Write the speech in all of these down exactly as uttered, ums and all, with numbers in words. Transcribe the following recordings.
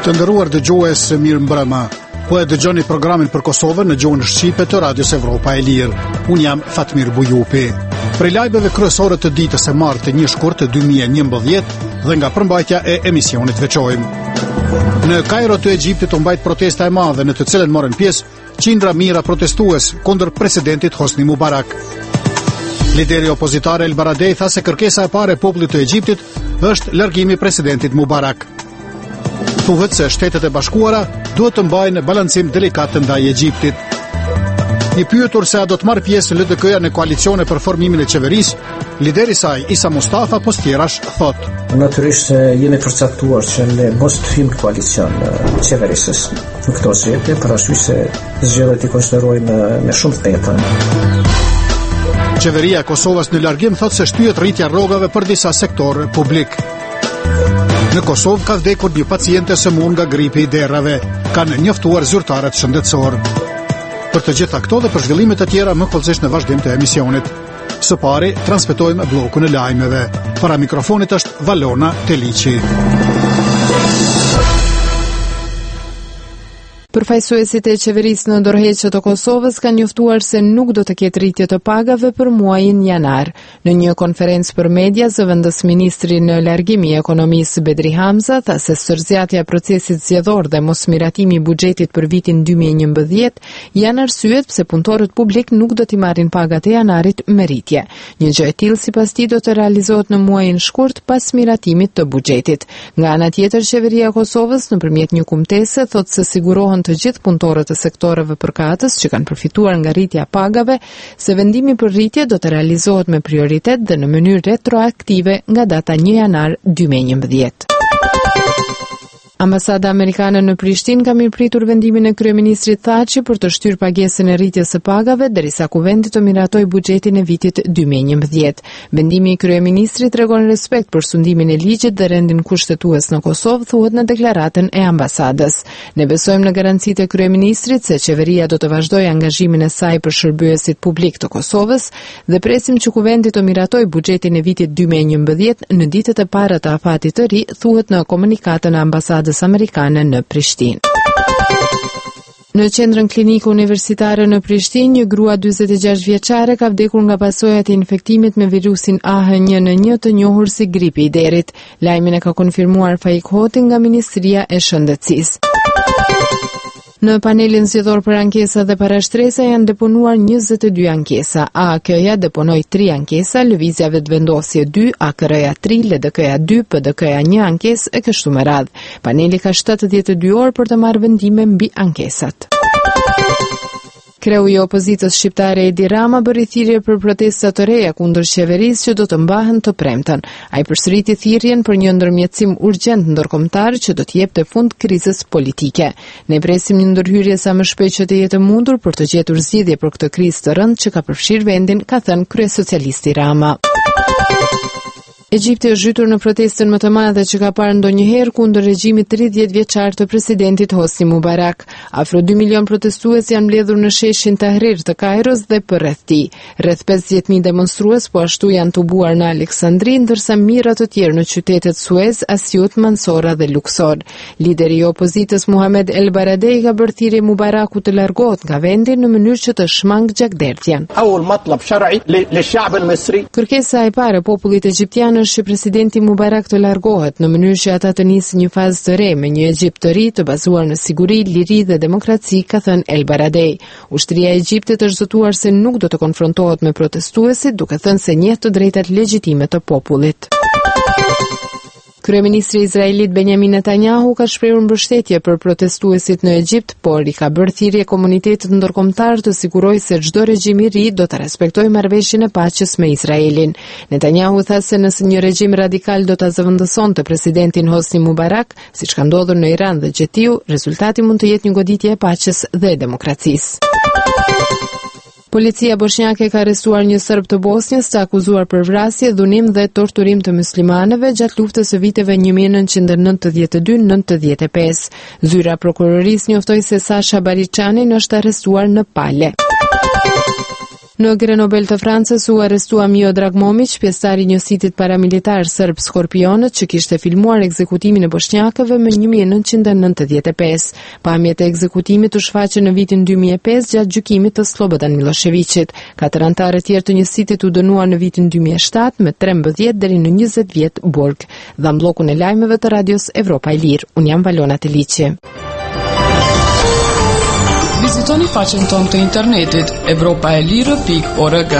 Të nderuar dëgjues, mirë mbrëma. Po e dëgjoni programin për Kosovën në gjuhën shqipe të Radios Evropa e Lirë. Unë jam Fatmir Bujupi. Prej lajmeve kryesore të ditës së martë një shkurt dy mijë e njëmbëdhjetë dhe nga përmbajtja e emisionit veçojmë. Në Kairo të Egjiptit u mbajt protesta e madhe në të cilën morën pjesë qindra mijëra protestues kundër presidentit Hosni Mubarak. Lideri opozitare El Baradei tha se kërkesa e parë e popullit të Egjiptit është largimi i presidentit Mubarak. Thuhet se Shtetet e Bashkuara duhet të mbajnë balancim delikat ndaj Egjiptit. I pyetur se a do të marrë pjesë L D K-ja në koalicione për formimin e qeverisë, lideri i saj Isa Mustafa Postjerash thot: Natyrisht jemi përcaktuar që ne mos të hyjmë në koalicion qeverisës në këto zgjedhje, për arsye se zgjedhjet i konsiderojmë me shumë theta. Qeveria e Kosovës në largim thot se shtyhet rritja rrogave për disa sektorë publik. Në Kosovë ka vdekur një paciente sëmur nga gripi i derrave, kanë njoftuar zyrtarët shëndetësor. Për të gjitha këto dhe për zhvillimet e tjera më kollësisht në vazhdim të emisionit. Së pari transmetojmë bllokun e lajmeve. Para mikrofonit është Valona Teliçi. Përfaqësuesit e qeverisë në ndërheqje të Kosovës kanë njoftuar se nuk do të ketë rritje të pagave për muajin janar. Në një konferencë për media, zëvendës ministri në largim i ekonomisë Bedri Hamza tha se sërzjatja e procesit zgjedhor dhe mosmiratimi i buxhetit për vitin dy mijë e njëmbëdhjetë janë arsyet pse punëtorët publik nuk do t'i marrin pagat e janarit me rritje. Një gjë e tillë sipas tij do të realizohet në muajin shkurt pas miratimit të buxhetit. Nga ana tjetër, qeveria e Kosovës nëpërmjet një kumtese thotë se sigurohen të gjithë punëtorët e sektoreve përkatës që kanë përfituar nga rritja e pagave, se vendimi për rritje do të realizohet me prioritet dhe në mënyrë retroaktive nga data një janar dy mijë e njëmbëdhjetë. Ambasada amerikane në Prishtinë ka mirëpritur vendimin e kryeministrit Thaçi për të shtyrë pagesën e rritjes së pagave derisa kuvendi të miratoj buxhetin e vitit dy mijë e njëmbëdhjetë. Vendimi i kryeministrit tregon respekt për sundimin e ligjit dhe rendin kushtetues në Kosovë, thuhet në deklaratën e ambasadës. Ne besojmë në garancitë e kryeministrit se qeveria do të vazhdojë angazhimin e saj për shërbyesit publik të Kosovës dhe presim që kuvendi të miratoj buxhetin e vitit dy mijë e njëmbëdhjetë në ditët e para të afatit të ri, thuhet në komunikatën e ambasadës amerikane në Prishtinë. Në qendrën klinike universitare në Prishtinë, një grua dyzet e gjashtë vjeçare ka vdekur nga pasojat e infektimit me virusin A H një N një të njohur si gripi i derit. Lajmin e ka konfirmuar Faik Hoti nga Ministria e Shëndetësisë. Në panelin zgjedhor për ankesa dhe parashtresa janë deponuar njëzet e dy ankesa. A A K-ja deponoi tri ankesa, Lëvizja Vetëvendosje dy, A K R-ja tri, L D K-ja dy, P D K-ja një ankesë e kështu me radhë. Paneli ka shtatëdhjetë e dy orë për të marrë vendime mbi ankesat. Kreu i opozitës shqiptare Edi Rama bëri thirrje për protesta të reja kundër qeverisë që do të mbahen të premten. Ai përsëriti thirrjen për një ndërmjetësim urgjent ndërkombëtar që do të jepte fund krizës politike. Ne presim një ndërhyrje sa më shpejt që të jetë mundur për të gjetur zgjidhje për këtë krizë të rëndë që ka përfshirë vendin, ka thënë kryesocialisti Rama. Egjipti është zhytur në protestën më të madhe që ka parë ndonjëherë kundër regjimit tridhjetë vjeçar të presidentit Hosni Mubarak. Afro dy milion protestues janë mbledhur në sheshin Tahrir të Kairos dhe përreth tij. Rreth pesëdhjetë mijë demonstrues po ashtu janë tubuar në Aleksandri, ndërsa mijëra të tjerë në qytetet Suez, Asiut, Mansora dhe Luxor. Lideri i opozitës Muhamed El Baradei ka bërë thirrje Mubarakut të largohet nga vendi në mënyrë që të shmang gjakderdhjen. Kërkesa e parë e popullit egjiptian është që presidenti Mubarak të largohet në mënyrë që ata të nisë një fazë të re me një Egjipt të ri të bazuar në siguri, liri dhe demokraci, ka thënë El Baradei. Ushtria e Egjiptit është zotuar se nuk do të konfrontohet me protestuesit, duke thënë se njeh të drejtat legjitime të popullit. Kryeministri izraelit Benjamin Netanyahu ka shprehur mbështetje për protestuesit në Egjipt, por i ka bërë thirrje komunitetit ndërkombëtar të sigurojë se çdo regjim i ri do të respektojë marrëveshjen e paqes me Izraelin. Netanyahu tha se nëse një regjim radikal do ta zëvendësonte presidentin Hosni Mubarak, siç ka ndodhur në Iran dhe Gjetiu, rezultati mund të jetë një goditje e paqes dhe e demokracisë. Policia bosnjake ka arrestuar një serb të Bosnjës të akuzuar për vrasje, dhunim dhe torturim të muslimanëve gjatë luftës së viteve një mijë e nëntëqind e nëntëdhjetë e dy deri në nëntëdhjetë e pesë. Zyra prokurorisë njoftoi se Sasha Bariçani është arrestuar në Pale. Në Grenoble të Francës u arrestua Mio Dragmomić, pjesëtari i një sitit paramilitar serb Skorpionët, që kishte filmuar ekzekutimin e bosnjakëve më një mijë e nëntëqind e nëntëdhjetë e pesë. Pamjet e ekzekutimit u shfaqën në vitin dy mijë e pesë gjatë gjykimit të Slobodan Miloševićit. Katër anëtarë tjerë të një sitit u dënuar në vitin dy mijë e shtatë me trembëdhjetë deri në njëzet vjet burg. Dha bllokun e lajmeve të radios Evropa e Lirë. Unë jam Valona Teliçi. Vizitoni faqen tonë të internetit evropa e lirë pikë org.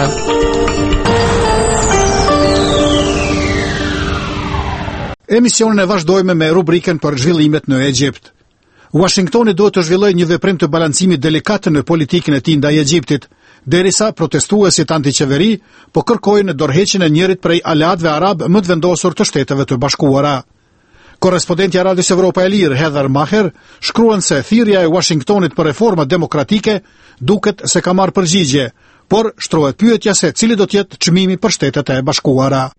Emisionin e vazhdojmë me rubrikën për zhvillimet në Egjipt. Washingtoni duhet të zhvillojë një veprim të balancimit delikat në politikën e tij ndaj Egjiptit, derisa protestuesit antiqeveri po kërkojnë dorëheqjen e njërit prej aleatëve arab më të vendosur të Shteteve të Bashkuara. Korrespondenti i Radios Evropa e Lirë, Heather Maher, shkruan se thirrja e Washingtonit për reforma demokratike duket se ka marrë përgjigje, por shtrohet pyetja se cili do të jetë çmimi për Shtetet e Bashkuara.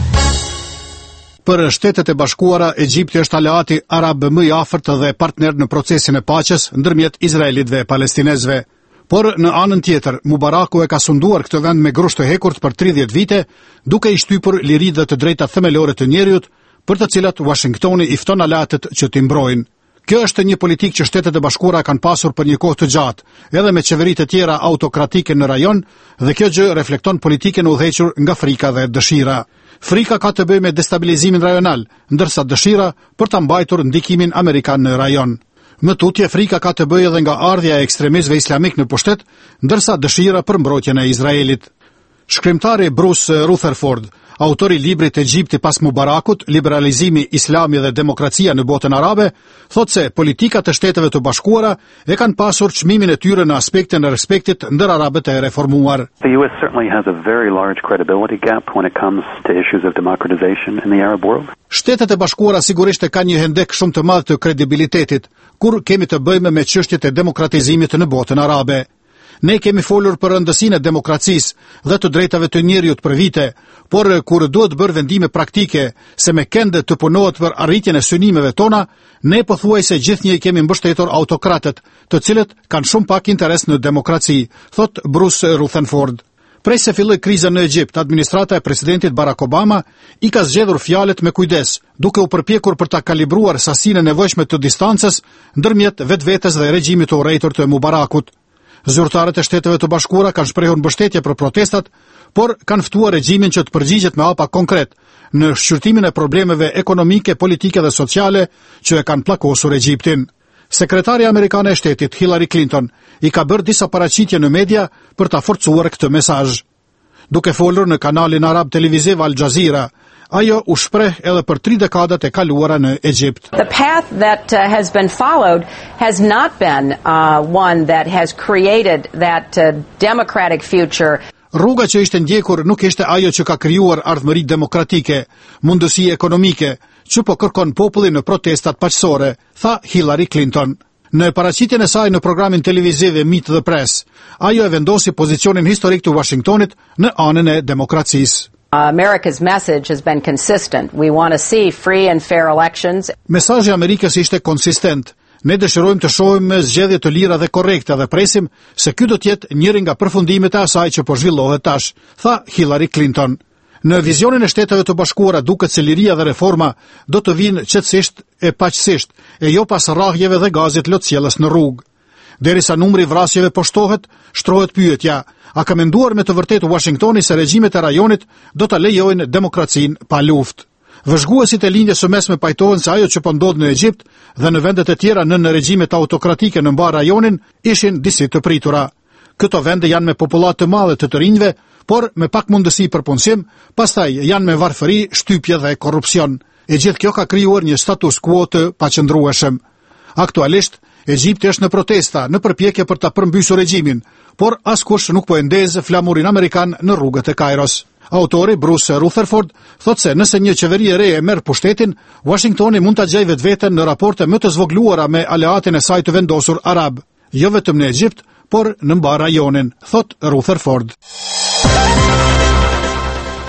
Për Shtetet e Bashkuara, Egjipti është aleati arab më i afërt dhe partner në procesin e paqes ndërmjet Izraelit dhe palestinezëve. Por në anën tjetër, Mubaraku e ka sunduar këtë vend me grusht të hekurt për tridhjetë vite, duke i shtypur liritë dhe të drejtat themelore të njerëzit, për të cilat Washingtoni i fton aleatët që t'i mbrojnë. Kjo është një politikë që Shtetet e Bashkuara kanë pasur për një kohë të gjatë, edhe me qeveritë të tjera autokratike në rajon, dhe kjo gjë reflekton politikën e udhëhequr nga frika dhe dëshira. Frika ka të bëjë me destabilizimin rajonal, ndërsa dëshira për ta mbajtur ndikimin amerikan në rajon. Më tutje, frika ka të bëjë edhe nga ardhja e ekstremistëve islamik në pushtet, ndërsa dëshira për mbrojtjen e Izraelit. Shkrimtari Bruce Rutherford, autori i librit Egjipti pas Mubarakut, liberalizimi, islami dhe demokracia në botën arabe, thot se politikat e Shteteve të Bashkuara e kanë pasur çmimin e tyre në aspektin e respektit ndër arabët e reformuar. The U S certainly has a very large credibility gap when it comes to issues of democratization in the Arab world. Shtetet e Bashkuara sigurisht e kanë një hendek shumë të madh të kredibilitetit kur kemi të bëjmë me çështjet e demokratizimit në botën arabe. Ne kemi folur për rëndësinë e demokracisë dhe të drejtave të njerëzit për vite, por kur duhet bërë vendime praktike se me kënd të punohet për arritjen e synimeve tona, ne pothuajse gjithnjë kemi mbështetur autokratët, të cilët kanë shumë pak interes në demokraci, thot Bruce Rutherford. Prej se filloi kriza në Egjipt, administrata e presidentit Barack Obama i ka zgjedhur fjalët me kujdes, duke u përpjekur për ta kalibruar sasinë e nevojshme të distancës ndërmjet vetvetes dhe regjimit të urrëtur të Mubarakut. Zyrtarët e Shteteve të Bashkuara kanë shprehur mbështetje për protestat, por kanë ftuar regjimin që të përgjigjet me hapa konkret në shqyrtimin e problemeve ekonomike, politike dhe sociale që e kanë pllakosur Egjiptin. Sekretari amerikane e shtetit Hillary Clinton i ka bërë disa paraqitje në media për ta forcuar këtë mesazh. Duke folur në kanalin arab televiziv Al Jazeera, ajo u shpreh edhe për tri dekadat e kaluara në Egjipt. The path that uh, has been followed has not been uh, one that has created that uh, democratic future. Rruga që ishte ndjekur nuk ishte ajo që ka krijuar ardhmëri demokratike, mundësi ekonomike, që po kërkon populli në protestat paqësore, tha Hillary Clinton. Në paraqitjen e saj në programin televiziv Meet the Press, ajo e vendosi pozicionin historik të Washingtonit në anën e demokracisë. Uh, America's message has been consistent. We want to see free and fair elections. Mesazhi i Amerikës ishte konsistent. Ne dëshirojmë të shohim zgjedhje të lira dhe korrekte dhe presim se ky do të jetë njëri nga përfundimet e asaj që po zhvillohet tash, tha Hillary Clinton. Në vizionin e Shteteve të Bashkuara duket se liria dhe reforma do të vinë qetësisht e paqësisht, e jo pas rrahjeve dhe gazit lotësjellës në rrugë. Derisa numri i vrasjeve po shtohet, shtrohet pyetja: a ka menduar me të vërtetë Washingtoni se regjimet e rajonit do ta lejojnë demokracinë pa luftë? Vëzhguesit e lindjes së mesme pajtohen se ajo që po ndodh në Egjipt dhe në vendet e tjera nën regjimet autokratike në mbar rajonin ishin disi të pritura. Këto vende janë me popullat të madhe të të rinjve, por me pak mundësi për punësim, pastaj janë me varfëri, shtypje dhe korrupsion. E gjithë kjo ka krijuar një status quo të paqëndrueshëm. Aktualisht, Egjipti është në protesta, në përpjekje për ta përmbysur regjimin, por askush nuk po e ndez flamurin amerikan në rrugët e Kairos. Autori Bruce Rutherford thot se nëse një qeveri e re e merr pushtetin, Washingtoni mund ta gjejë vetveten në raporte më të zvogluara me aleatin e saj të vendosur arab, jo vetëm në Egjipt, por në mbar rajonin, thot Rutherford.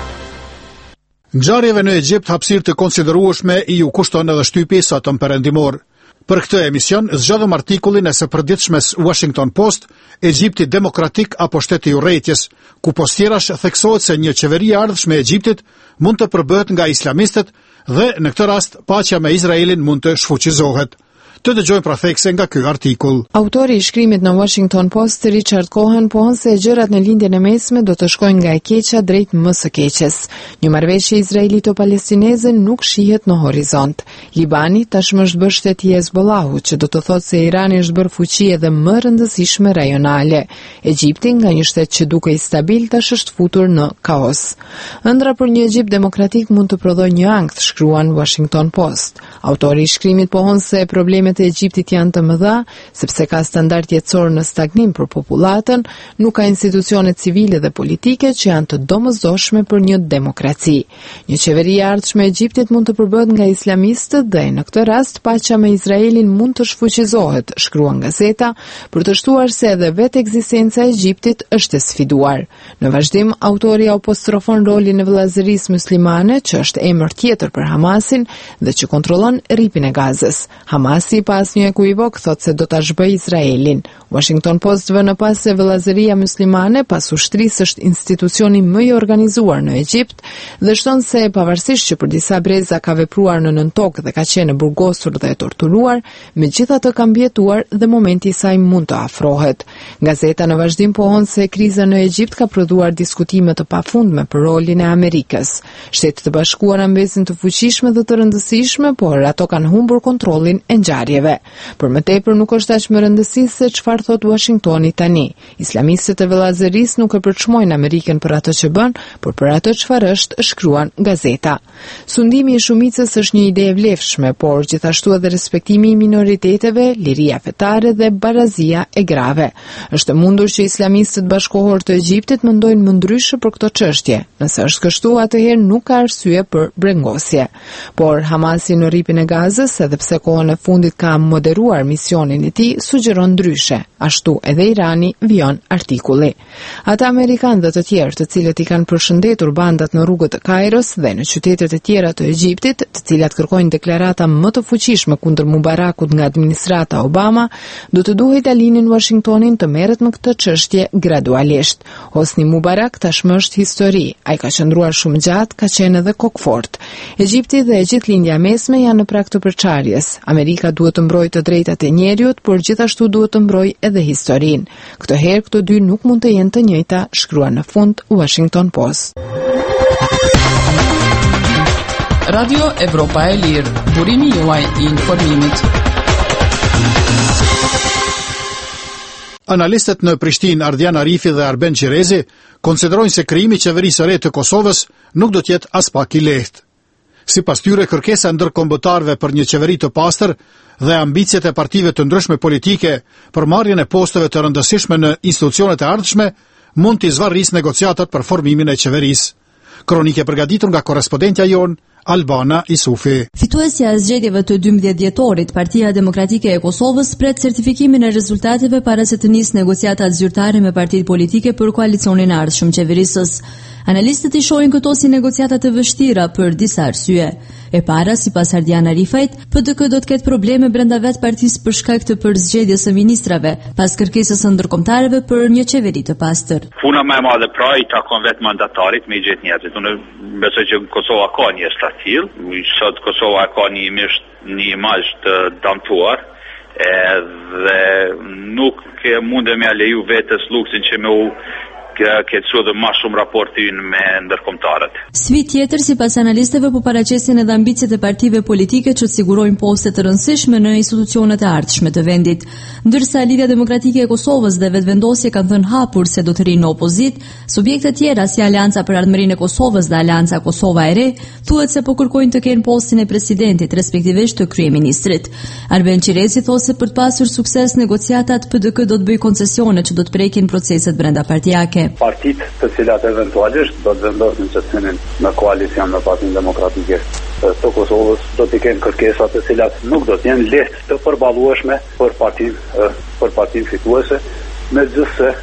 Ngjarjeve në Egjipt hapësirë të konsiderueshme i u kushton edhe shtypi Sotëm Perëndimor. Për këtë emision, zgjodhëm artikullin e së përditshmes Washington Post, Egjipti demokratik apo shteti i urrëties, ku postierash theksohet se një qeveri e ardhshme e Egjiptit mund të përbëhet nga islamistët dhe në këtë rast paqja me Izraelin mund të shfuqizohet. Të dëgjojmë pra thekse nga ky artikull. Autori i shkrimit në Washington Post, Richard Cohen, pohon se gjërat në lindjen e mesme do të shkojnë nga e keqja drejt më së keqes. Një marrëveshje izraelito-palestineze nuk shihet në horizont. Libani tashmë është bërë shteti i Hezbollahut, që do të thotë se Irani është bërë fuqi edhe më rëndësishme rajonale. Egjipti, nga një shtet që duke i stabil, tash është futur në kaos. Ëndra për një Egjipt demokratik mund të prodhojë një ankth, shkruan Washington Post. Autori i shkrimit pohon se problemet e Egjiptit janë të mëdha, sepse ka standard jetësor në stagnim për popullatën, nuk ka institucione civile dhe politike që janë të domosdoshme për një demokraci. Një qeveri e ardhshme e Egjiptit mund të përbëhet nga islamistët dhe në këtë rast paqja me Izraelin mund të shfuqizohet, shkruan gazeta, për të shtuar se edhe vetë ekzistenca e Egjiptit është e sfiduar. Në vazhdim, autori apostrofon rolin e vëllazërisë muslimane, që është emër tjetër për Hamasin dhe që kontrollon rripin e Gazës. Hamasi pas një ekuivok thot se do ta zhbëj Izraelin. Washington Post vë në pas se vëllazëria muslimane pas ushtrisë është institucioni më i organizuar në Egjipt dhe shton se pavarësisht që për disa breza ka vepruar në nëntokë dhe ka qenë burgosur dhe torturuar, megjithatë ka mbjetuar dhe momenti i saj mund të afrohet. Gazeta në vazhdim pohon se kriza në Egjipt ka prodhuar diskutime të pafundme për rolin e Amerikës. Shtetet e Bashkuara mbesin të fuqishme dhe të rëndësishme, por ato kanë humbur kontrollin e ngjarjeve. Por më tepër nuk është aq më rëndësishme se çfarë thot Washingtoni tani. Islamistët e vëllazërisë nuk e përçmojnë Amerikën për atë që bën, por për atë çfarë është, shkruan gazeta. Sundimi i shumicës është një ide e vlefshme, por gjithashtu edhe respektimi i minoriteteve, liria fetare dhe barazia e grave. Është e mundur që islamistët bashkohor të Egjiptit mendojnë më ndryshe për këtë çështje. Nëse është kështu, atëherë nuk ka arsye për brengosje. Por Hamasi në rripin e Gazës, edhe pse kohën e fundit ka moderuar misionin e tij, sugjeron ndryshe. Ashtu edhe Irani, vijon artikulli. Ata amerikanë dhe të tjerë, të cilët i kanë përshëndetur bandat në rrugët e Kairos dhe në qytetet e tjera të Egjiptit, të cilat kërkojnë deklarata më të fuqishme kundër Mubarakut nga administrata Obama, do të duhej ta linin Washingtonin të merret me këtë çështje gradualisht. Hosni Mubarak tashmë është histori. Ai ka qëndruar shumë gjatë, ka qenë edhe kokfort. Egjipti dhe e gjithë lindja mesme janë në prag të përçarjes. Amerika duhet të mbrojë të drejtat e njeriut, por gjithashtu duhet të mbrojë edhe historinë. Këtë herë këto dy nuk mund të jenë të njëjta, shkruan në fund Washington Post. Radio Evropa e Lirë, burimi juaj i informimit. Analistët në Prishtinë, Ardian Arifi dhe Arben Qirezi, konsiderojnë se krijimi i qeverisë së re të Kosovës nuk do të jetë as pak i lehtë. Sipas tyre, kërkesa ndërkombëtarëve për një qeveri të pastër dhe ambicjet e partive të ndryshme politike për marrjen e posteve të rëndësishme në institucionet e ardhshme mund t'i zvarrisë negociatat për formimin e qeverisë. Kronike përgatitur nga korrespondentja jon Albana Isufi. Fituesja e zgjedhjeve të dymbëdhjetë dhjetorit, Partia Demokratike e Kosovës pret certifikimin e rezultateve para se të nisë negociatat zyrtare me partitë politike për koalicionin e ardhshëm qeverisës. Analistët i shohin këto si negociata të vështira për disa arsye. E para, sipas Ardian Arifajt, P D K do të ketë probleme brenda vetë partisë për shkak të përzgjedhjes së ministrave, pas kërkesës së ndërkombëtarëve për një qeveri të pastër. Puna më e madhe pra i takon vetë mandatarit me i gjetë njerëzit. Unë besoj që Kosova ka një statil, sot Kosova ka një misht, një imazh të damtuar, edhe nuk mundem ja leju vetës luksin që me u kecu dhe ma shumë raportin me ndërkombëtarët. Sfidë tjetër, sipas analistëve, po paraqesin edhe ambicjet e partive politike që të sigurojnë poste të rëndësishme në institucionet e ardhshme të vendit. Ndërsa Lidhja Demokratike e Kosovës dhe Vetëvendosje kanë thënë hapur se do të rinë në opozit, subjekte tjera si Alianca për Ardhmërinë e Kosovës dhe Alianca Kosova e Re thuhet se po kërkojnë të kenë postin e presidentit, respektivisht të kryeministrit. Arben Qirezi thosë se për të pasur sukses negociatat, P D K do të bëjë koncesione që do të prekin proceset brenda partijake. Partitë të cilat eventualisht do të vendosin që të hynin në koalicion me Partinë Demokratike të Kosovës do të kenë kërkesa të cilat nuk do të jenë lehtë të përballueshme për partinë për partinë fituese, megjithëse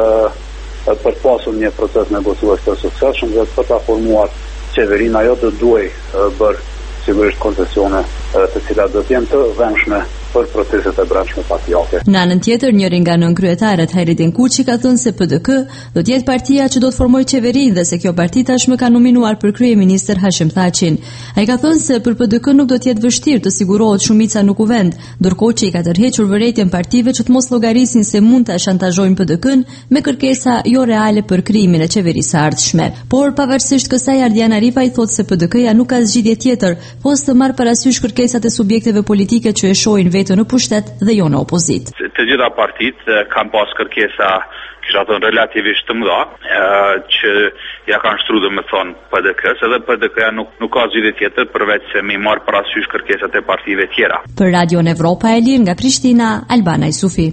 për të pasur një proces negociues të suksesshëm dhe për ta formuar qeverinë ajo do duhej bërë sigurisht koncesione të cilat do të jenë të vëmshme për proceset e brendshme partijake. Në anën tjetër, njëri nga nënkryetaret Hajredin Kuçi ka thënë se P D K do të jetë partia që do të formojë qeveri dhe se kjo parti tashmë ka nominuar për kryeministër Hashim Thaqin. Ai ka thënë se për P D K nuk do të jetë vështirë të sigurohet shumica në kuvend, ndërkohë që i ka tërhequr vërejtjen partive që të mos llogarisin se mund ta shantazhojnë P D K-n me kërkesa jo reale për krijimin e qeverisë së ardhshme. Por pavarësisht kësaj, Ardian Aripa i thotë se P D K-ja nuk ka zgjidhje tjetër, posa të marrë parasysh kërkesat e subjekteve politike që e shohin vetë në pushtet dhe jo në opozit. Të gjitha partitë kanë pas kërkesa, kisha thënë relativisht të mëdha, që ja kanë shtruar me thonë P D K-s, edhe P D K-ja nuk nuk ka zgjidhje tjetër përveç se mi marr parasysh kërkesat e partive tjera. Për Radion Evropa e Lirë nga Prishtina, Albana Isufi.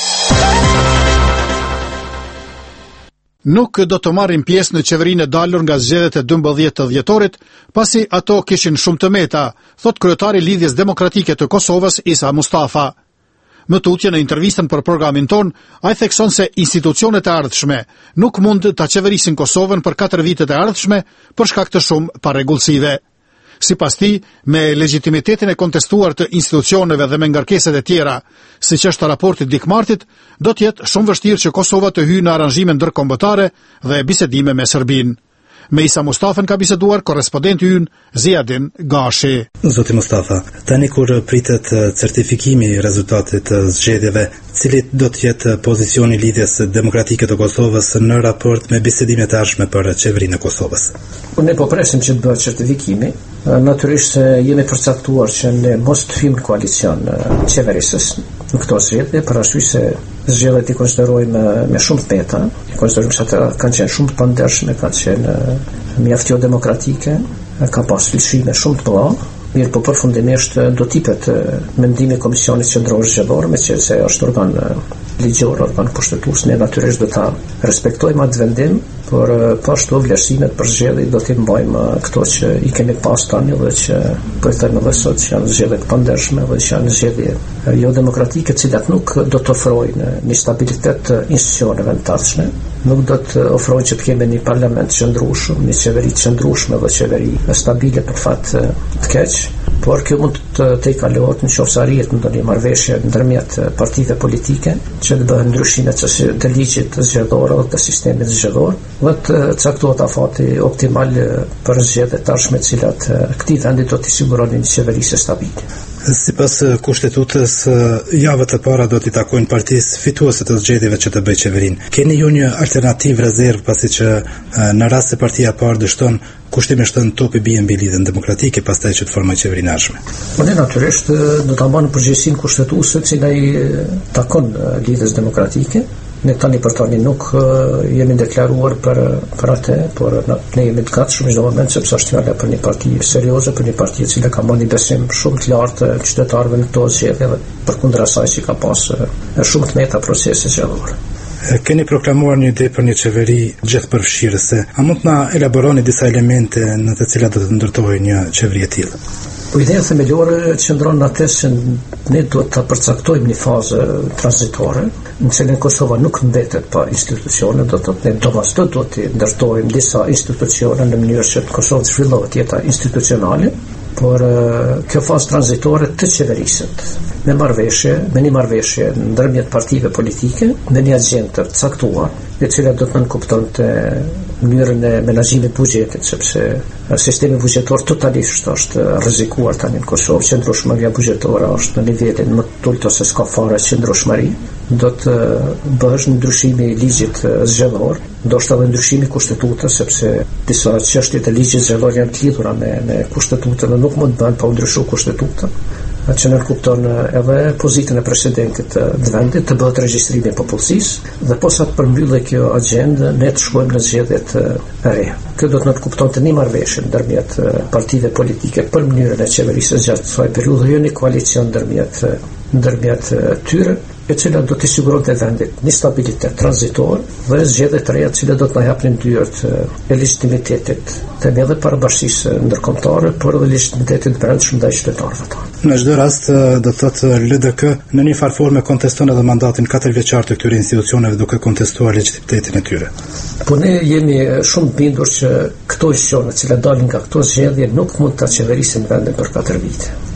Nuk do të marrin pjesë në qeverinë e dalur nga zgjedhjet e dymbëdhjetë të dhjetorit, pasi ato kishin shumë të meta, thot kryetari i Lidhjes Demokratike të Kosovës Isa Mustafa. Më tutje në intervistën për programin ton, ai thekson se institucionet e ardhshme nuk mund ta qeverisin Kosovën për katër vitet e ardhshme për shkak të shumë parregullsive. Sipas tij, me legitimitetin e kontestuar të institucioneve dhe me ngarkeset e tjera, siç është raporti Dikmartit, do të jetë shumë vështirë që Kosova të hyjë në aranzhime ndërkombëtare dhe bisedime me Serbinë. Me Isa Mustafën ka biseduar korrespondenti ynë Ziadin Gashi. Zoti Mustafa, tani kur pritet certifikimi i rezultatit të zgjedhjeve, cili do të jetë pozicioni i Lidhjes Demokratike të Kosovës në raport me bisedimet e ardhshme për qeverinë e Kosovës? Ne po presim që të bëhet certifikimi. Natyrisht se jemi përcaktuar që ne mos të hyjmë në koalicion qeverisës në këto zgjedhje, për arsye se zgjedhjet i konsiderojmë me shumë të meta, i konsiderojmë se ata kanë qenë shumë të pandershme, kanë qenë mjaft jo demokratike, ka pas lëshime shumë të mëdha. Mirë, po përfundimisht do tipet mendimi i Komisionit Qendror Zgjedhor, me që se është organ ligjor, organ kushtetues, ne natyrisht do ta respektojmë atë vendim, por po ashtu vlerësimet për zgjedhje do t'i mbajmë këto që i kemi pas tani dhe që po i thënë edhe sot që janë zgjedhje të pandershme dhe që janë zgjedhje jo demokratike, të cilat nuk do të ofrojnë një stabilitet të institucioneve të ardhshme, nuk do të ofrojnë që të kemi një parlament qëndrueshëm, një qeveri të qëndrueshme dhe qeveri stabile për fat të keq, por kjo mund të të i kalohet në qoftë se arrihet ndonjë marrëveshje ndërmjet partive politike që të bëhen ndryshime të ligjit zgjedhor dhe të sistemit zgjedhor dhe të caktohet afati optimal për zgjedhjet e ardhshme të cilat këtij vendi do t'i siguronin një qeverisje stabile. Sipas kushtetutës, javët e para do t'i takojnë partisë fituese të zgjedhjeve që të bëjë qeverinë. Keni ju një alternativë rezervë pasi që në rast se partia e parë dështon, kushtimisht në topi bie mbi Lidhjen Demokratike pastaj që të formojë qeverinë ardhshme? Po ne natyrisht do ta mbajmë përgjegjësinë kushtetuese që ai takon Lidhjes Demokratike. Ne tani për tani nuk uh, jemi deklaruar për, për atë, por ne jemi të gatshëm çdo moment sepse është fjala për një parti serioze, për një parti e cila ka marrë një besim shumë të lartë qytetarëve në këto zgjedhje dhe përkundër asaj që ka pas uh, shumë të meta procese zgjedhore. Keni proklamuar një ide për një qeveri gjithëpërfshirëse. A mund na elaboroni disa elemente në të cilat do të ndërtohej një qeveri e tillë? Po ideja themelore qëndron në atë se ne duhet të përcaktojmë një fazë tranzitore, në cilën Kosova nuk mbetet pa institucione, do të thotë ne domosdo do të ndërtojmë disa institucione në mënyrë që Kosova të zhvillohet jeta institucionale, por kjo fazë tranzitore të qeveriset me marrëveshje, me një marrëveshje ndërmjet partive politike, në një agjendë të caktuar, e cila do të nënkuptonte mënyrën e menaxhimit buxhetit, sepse sistemi buxhetor totalisht është rrezikuar tani në Kosovë, qëndrueshmëria buxhetore është në nivelin më të ulët ose s'ka fare qëndrueshmëri. Do të bëhesh një ndryshim i ligjit zgjedhor, ndoshta edhe ndryshimi i kushtetutës, sepse disa çështje të ligjit zgjedhor janë të lidhura me me kushtetutën dhe nuk mund të bëhen pa u ndryshuar kushtetutën. Atë që nënkupton edhe pozitën e presidentit të vendit të bëhet regjistrimi i popullsisë dhe posa të përmbyllë kjo agjendë, ne të shkojmë në zgjedhjet e reja. Kjo do të nënkuptonte një marrëveshje ndërmjet partive politike për mënyrën e qeverisë gjatë kësaj periudhe, jo një koalicion ndërmjet ndërmjet tyre, e cila do të siguronte vendit një stabilitet tranzitor dhe zgjedhje të reja, që do të na japnin dyert e legitimitetit të edhe parabashkisë ndërkombëtare, por edhe legitimitetit brendshëm ndaj qytetarëve tanë. Në çdo rast do të thotë L D K në një farë forme konteston edhe mandatin katër vjeçar të këtyre institucioneve duke kontestuar legitimitetin e tyre. Po ne jemi shumë bindur që këto institucione që dalin nga këto zgjedhje nuk mund ta qeverisin vendin për katër vite.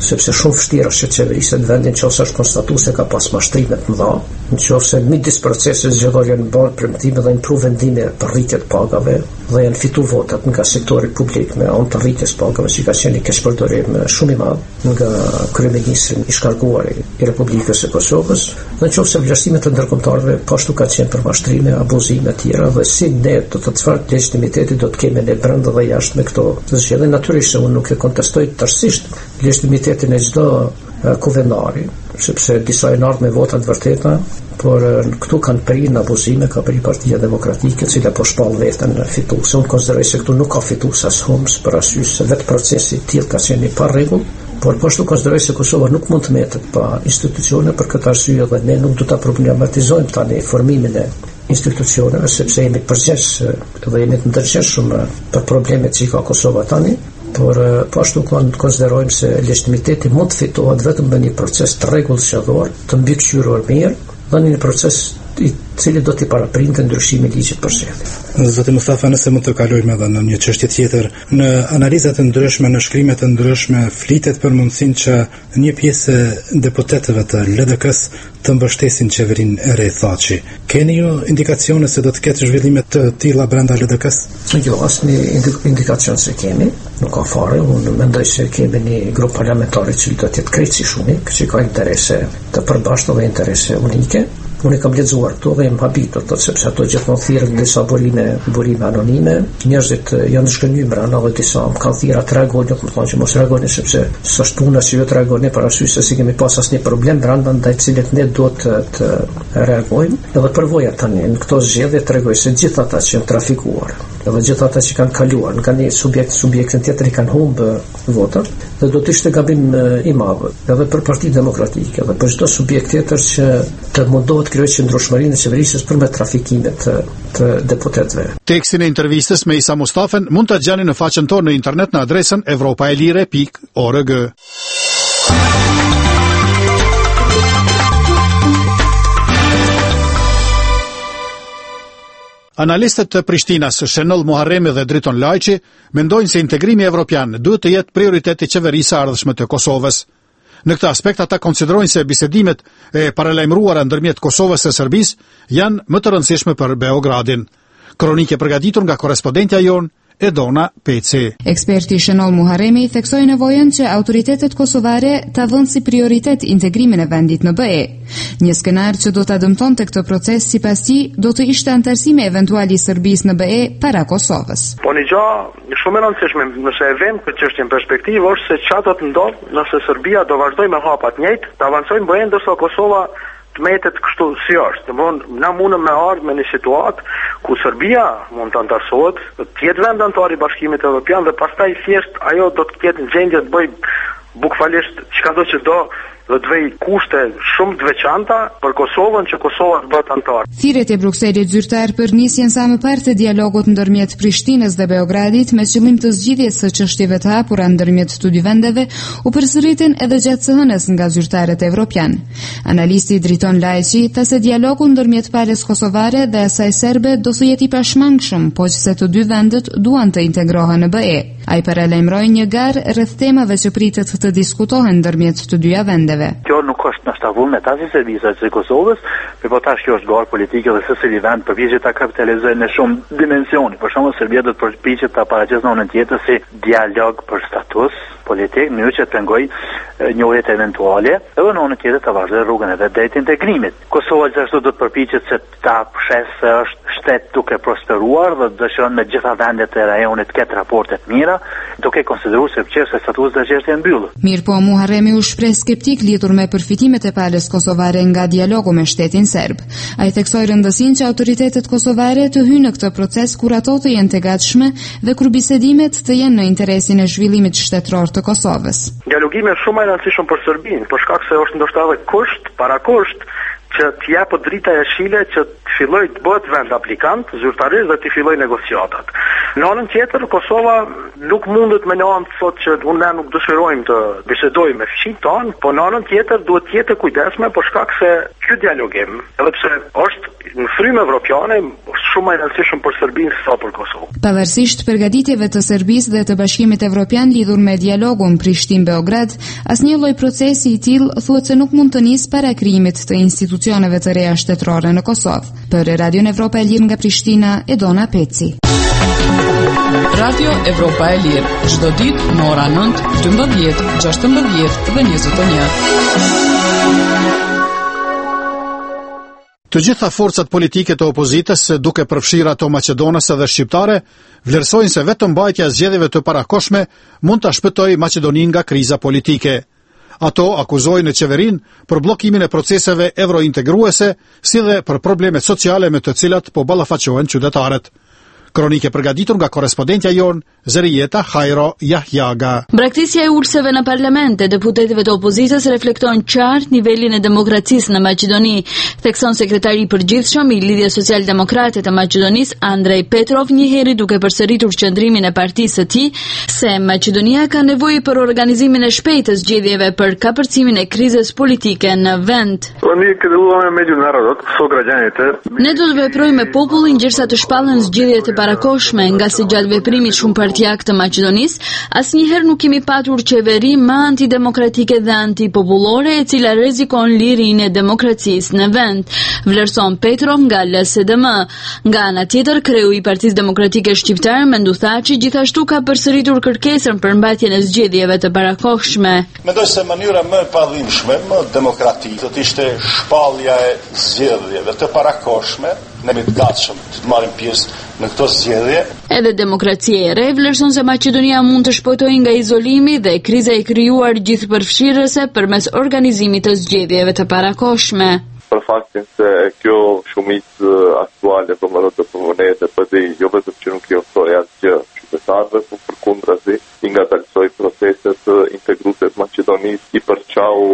sepse shumë vështirë është që qeverisë të vendin nëse është konstatuar se ka pas mashtrime të mëdha, nëse midis procesit zgjedhor janë bërë premtime dhe një vendime për rritje të pagave dhe janë fituar votat nga sektori publik me anë të rritjes pagave, që ka qenë keq përdorim shumë i madh nga kryeministri i shkarkuar i Republikës së Kosovës, dhe nëse vlerësimet të ndërkombëtarëve po ashtu ka qenë për mashtrime, abuzime të tjera, dhe si ne do të çfarë legitimiteti do të kemi ne brenda dhe jashtë me këto zgjedhje. Natyrisht unë nuk e kontestoj tërësisht legitimitetin e çdo kuvendari, sepse disa janë ardhur me vota të vërteta, por këtu kanë prirë në abuzime, ka prirë Partia Demokratike, e cila po shpall veten fituese. Unë konsideroj se këtu nuk ka fitues as humës, për arsye se vetë procesi i tillë ka qenë pa rregull, por po ashtu konsideroj se Kosova nuk mund të mbetet pa institucione. Për këtë arsye dhe ne nuk do ta problematizojmë tani formimin e institucioneve, sepse jemi përgjegjës dhe jemi të ndërgjegjshëm për problemet që ka Kosova tani, por po ashtu konsiderojmë se legitimiteti mund të fitohet vetëm me një proces të rregulltë zgjedhor, të mbikëqyrur mirë, dhe një proces i cili do t'i paraprinte ndryshimin e ligjit për zgjedhje. Zoti Mustafa, nëse mund të kalojmë edhe në një çështje tjetër, në analizat e ndryshme, në shkrimet e ndryshme, flitet për mundësinë që një pjesë e deputetëve të L D K-s të mbështesin qeverinë e re Thaçi. Keni ju indikacione se do të ketë zhvillime të tilla brenda L D K-s? Jo, asnjë indikacion se kemi, nuk ka fare. Unë mendoj se kemi një grup parlamentar i cili do të jetë krejtësisht unik, që ka interese të përbashkëta dhe interese unike. Unë kam lexuar këto dhe jam habitur, tot sepse ato gjithmonë thirrën disa burime, burime anonime. Njerëzit janë zhgënjur brenda dhe disa më kanë thirrë të reagojnë, nuk më thonë që mos reagojnë, sepse s'është puna që ju të reagoni për arsye se si kemi pas asnjë problem brenda ndaj cilit ne duhet të, të reagojmë. Edhe përvoja tani në këto zgjedhje tregoj se gjithë ata që janë trafikuar, edhe gjithë ata që kanë kaluar nga një subjekt subjektin tjetër i kanë humbë votat, dhe do të ishte gabim i madh edhe për Partinë Demokratike edhe për çdo subjekt tjetër që të mundohet kryoj qëndrueshmërinë e qeverisë për me trafikimet të, të deputetëve. Tekstin e intervistës me Isa Mustafën mund ta gjeni në faqen tonë në internet në adresën evropaelire pikë org. Analistët të Prishtinës, Shenol Muharremi dhe Driton Lajçi, mendojnë se integrimi evropian duhet të jetë prioritet i qeverisë së ardhshme të Kosovës. Në këtë aspekt ata konsiderojnë se bisedimet e paralajmëruara ndërmjet Kosovës e Serbisë janë më të rëndësishme për Beogradin. Kronikë e përgatitur nga korrespondentja jon Edona Peci. Eksperti Shenol Muharremi theksoi nevojën që autoritetet kosovare ta vënë si prioritet integrimin e vendit në B E. Një skenar që do ta dëmtonte këtë proces sipas tij do të ishte antarësimi eventual i Serbisë në B E para Kosovës. Po një gjë shumë e rëndësishme nëse e vëmë këtë çështje në perspektivë është se çfarë do të ndodhë nëse Serbia do vazhdojë me hapa të njëjtë, të avancojë në B E ndërsa Kosova të metet kështu si është. Domthonë, na mundem me ardhmë me një situatë ku Serbia mund të antarësohet, të jetë vend antar i Bashkimit Evropian dhe pastaj thjesht ajo do të ketë në gjendje të bëjë bukfalisht çka do që do dhe të vej kushte shumë të veçanta për Kosovën që Kosova të bëhet antar. Thirrjet e Brukselit zyrtar për nisjen sa më parë të dialogut ndërmjet Prishtinës dhe Beogradit me qëllim të zgjidhjes së çështjeve të hapura ndërmjet të dy vendeve u përsëritin edhe gjatë së hënës nga zyrtarët evropian. Analisti Driton Lajçi tha se dialogu ndërmjet palës kosovare dhe asaj serbe do të jetë i pashmangshëm, po që se të dy vendet duan të integrohen në B E. Ai paralajmëroi një garë rreth temave që pritet të diskutohen ndërmjet të dyja vendeve. Kjo nuk është në shtavullme të asë i Serbisë asë i Kosovës, për po tash kjo është garë politike dhe se cili vend përpiqet ta kapitalizojë në shumë dimensioni. Për shembull, Serbia do të përpiqet ta paraqesë në anën tjetër si dialog për status politik, në mënyrë që të pengoj njohjet eventuale, edhe në anën tjetër të vazhdojë rrugën e vet drejt integrimit. Kosova gjithashtu do të përpiqet se ta shesë se është shtet duke prosperuar dhe dëshiron me gjitha vendet e rajonit të ketë raporte të mira, duke konsideruar se çështja e statusit të çështjes e mbyllur. Mirpo Muharremi u shpreh skeptik lidhur me përfitimet e palës kosovare nga dialogu me shtetin serb. Ai theksoi rëndësinë që autoritetet kosovare të hyjnë në këtë proces kur ato të jenë të gatshme dhe kur bisedimet të jenë në interesin e zhvillimit shtetëror të Kosovës. Dialogimi është shumë i rëndësishëm për Serbinë, për shkak se është ndoshta edhe kusht, para kusht që të japë drita e jeshile që të filloj të bëhet vend aplikant zyrtarisht dhe të filloj negociatat. Në anën tjetër, Kosova nuk mundet me në anë të thotë që unë ne nuk dëshirojmë të bisedojmë me fqinjtë tonë, po në anën tjetër duhet të jetë kujdesme për shkak se ky dialogim, edhe pse është në frymë evropiane, është shumë më i rëndësishëm për Serbinë sa për Kosovë. Pavarësisht përgatitjeve të Serbisë dhe të Bashkimit Evropian lidhur me dialogun Prishtinë-Beograd, asnjë lloj procesi i tillë thuhet se nuk mund të nisë para krijimit të institucioneve të reja shtetërore në Kosovë. Për Radio Evropa e Lirë nga Prishtina, Edona Peci. Radio Evropa e Lirë, çdo ditë në ora nëntë, dymbëdhjetë, gjashtëmbëdhjetë dhe njëzet e një. Të gjitha forcat politike të opozitës, duke përfshirë ato maqedonase dhe shqiptare, vlerësojnë se vetëm mbajtja e zgjedhjeve të parakoshme mund ta shpëtojë Maqedoninë nga kriza politike. Ato akuzojnë qeverinë për bllokimin e proceseve eurointegruese, si dhe për problemet sociale me të cilat po ballafaqohen qytetarët. Kronike përgatitur nga korrespondentja jon Zerieta Hajro Yahyaga. Braktisja e ulseve në parlament e deputetëve të opozitës reflekton qartë nivelin e demokracisë në Maqedoni, thekson sekretari i përgjithshëm i Lidhjes Social-Demokrate të Maqedonisë Andrej Petrov, një herë duke përsëritur qëndrimin e partisë së tij se Maqedonia ka nevojë për organizimin e shpejtë të zgjedhjeve për kapërcimin e krizës politike në vend. Ne do të veprojmë me popullin ndërsa të shpallen zgjedhjet e parakoshme, nga si gjatë veprimit shumë partijak të Maqedonisë, asnjëherë nuk kemi patur qeveri më antidemokratike dhe antipopullore e cila rrezikon lirinë e demokracisë në vend, vlerëson Petrov nga L S D M. Nga ana tjetër, kreu i Partisë Demokratike Shqiptare Mendu Thaçi gjithashtu ka përsëritur kërkesën për mbajtjen e zgjedhjeve të parakoshme. Mendoj se mënyra më e padhimshme, më demokratike, do të ishte shpallja e zgjedhjeve të parakoshme. Ne jemi të gatshëm të marrim pjesë në këto zgjedhje. Edhe demokracia e re vlerëson se Maqedonia mund të shpëtojë nga izolimi dhe kriza e krijuar gjithëpërfshirëse përmes organizimit të zgjedhjeve të parakoshme. Për faktin se kjo shumicë aktuale për më të përvonet e pëdi, jo vetëm që nuk i ofroi asgjë qytetarëve, por përkundrazi i ngadalsoi proceset integruse të Maqedonisë, i përçau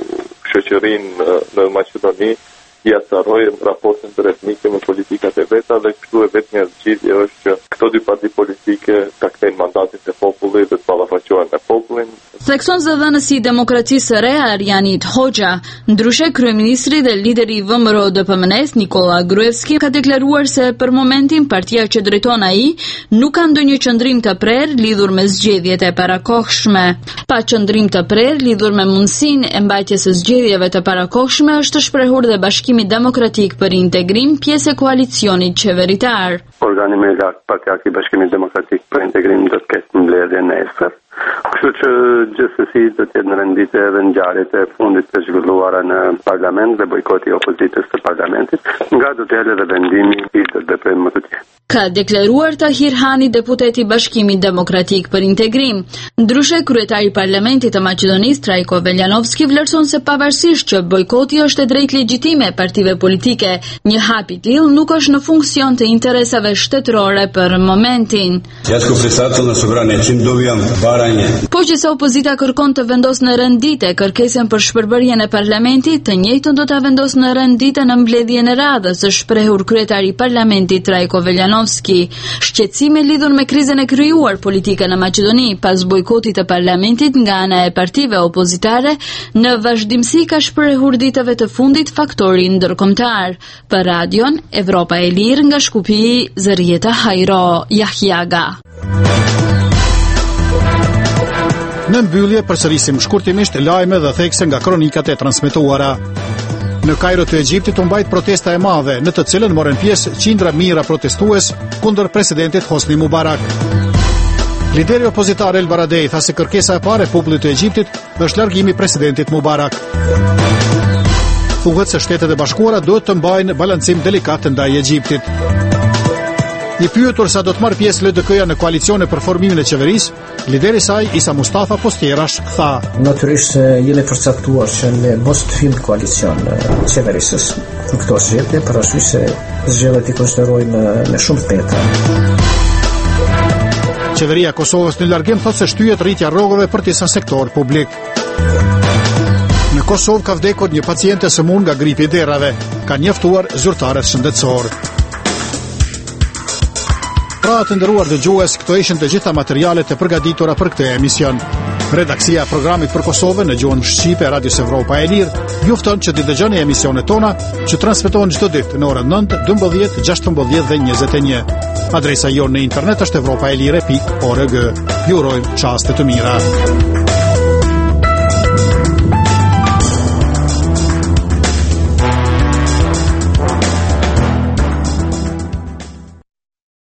shoqërinë në Maqedoni, i acaroi raportin drejtnike me politikat e veta dhe kështu e vetmja zgjidhje është që këto dy parti politike ta kthejnë mandatin te populli dhe të ballafaqohen me popullin. Thekson zëdhënësi i demokracisë së re Arjanit Hoxha. Ndryshe, kryeministri dhe lideri i V M R O D P M N-s Nikola Gruevski ka deklaruar se për momentin partia që drejton ai nuk ka ndonjë qëndrim të prerë lidhur me zgjedhjet e parakohshme. Pa qëndrim të prerë lidhur me mundësinë e mbajtjes së zgjedhjeve të parakohshme është shprehur dhe Bashkimi Demokratik për Integrim, pjesë e koalicionit qeveritar. Organi më i lartë partijak i Bashkimit Demokratik për Integrim do të ketë mbledhje nesër. Kështu që gjithsesi do të jetë në renditje edhe ngjarjet e fundit të zhvilluara në parlament dhe bojkoti i opozitës të parlamentit, nga do të jetë edhe vendimi i të veprojmë më të tjerë. Ka deklaruar Tahir Hani, deputeti i Bashkimit Demokratik për Integrim. Ndryshe, kryetari i Parlamentit të Maqedonisë Trajko Veljanovski vlerëson se pavarësisht që bojkoti është e drejtë legjitime e partive politike, një hap i tillë nuk është në funksion të interesave shtetërore për momentin. Po që sa opozita kërkon të vendosë në rendite kërkesën për shpërbërjen e parlamentit, të njëjtën do ta vendosë në rendite në mbledhjen e radhës, është shprehur kryetari i Parlamentit Trajko Veljanovski. Shqetësime lidhur me krizën e krijuar politike në Maqedoni pas bojkotit të parlamentit nga ana e partive opozitare, në vazhdimsi ka shprehur ditëve të fundit faktori ndërkombëtar. Për Radion Evropa e Lirë nga Shkupi, Zerieta Hajro Yahyaga. Në mbyllje përsërisim shkurtimisht lajme dhe thekse nga kronikat e transmetuara. Në Kairo të Egjiptit u mbajt protesta e madhe, në të cilën morën pjesë qindra mijëra protestues kundër presidentit Hosni Mubarak. Lideri opozitar El Baradei tha se kërkesa e parë e popullit të Egjiptit është largimi i presidentit Mubarak. Thuhet se Shtetet e Bashkuara duhet të mbajnë balancim delikat ndaj Egjiptit. I pyetur sa do të marrë pjesë L D K-ja në koalicione për formimin e qeverisë, lideri i saj Isa Mustafa Postjerash tha: Natyrisht jeni përcaktuar që ne mos të hyjmë në koalicion qeverisës në këto zgjedhje, për arsye se zgjedhjet i konsiderojmë me shumë peta. Qeveria e Kosovës në largim thotë se shtyhet rritja rrogëve për disa sektor publik. Në Kosovë ka vdekur një paciente sëmur nga gripi i derrave, kanë njoftuar zyrtarët shëndetësor. Pra të nderuar dëgjues, këto ishin të gjitha materialet e përgatitura për këtë emision. Redaksia e programit për Kosovën në gjuhën shqipe e Radios Evropa e Lirë ju fton që t'i dëgjoni emisionet tona që transmetohen çdo ditë në orën nëntë, dymbëdhjetë, gjashtëmbëdhjetë dhe njëzet e një. Adresa jonë në internet është evropaelire pikë org. Ju urojmë çaste të mira.